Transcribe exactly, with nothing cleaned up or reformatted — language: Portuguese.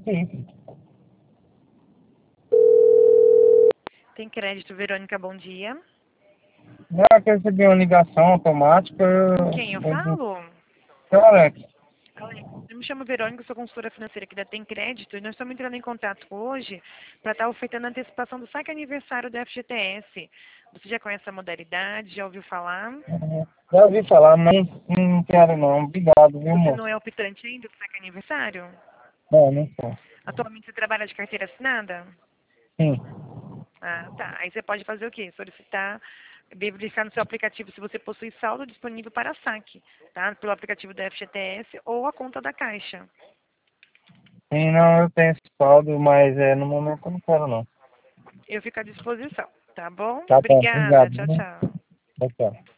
Sim. Tem crédito, Verônica, bom dia. Já que eu recebi uma ligação automática, Com quem eu eu... eu... falo? Seu Alex. Alex, eu me chamo Verônica, sou consultora financeira aqui da Tem Crédito e nós estamos entrando em contato hoje para estar ofertando a antecipação do saque aniversário da F G T S. Você já conhece a modalidade? Já ouviu falar? Já ouvi falar, mas não quero não. Obrigado, viu, Você moço? não é optante ainda do saque aniversário? Não, não sou. Atualmente você trabalha de carteira assinada? Sim. Ah, tá. Aí você pode fazer o quê? Solicitar, verificar no seu aplicativo se você possui saldo disponível para saque, tá? Pelo aplicativo da F G T S ou a conta da Caixa. Sim, não, eu tenho esse saldo, mas é, no momento eu não quero não. Eu fico à disposição, tá bom? Tá bom, Obrigada. obrigado, Tchau, viu? tchau. Tchau, tchau.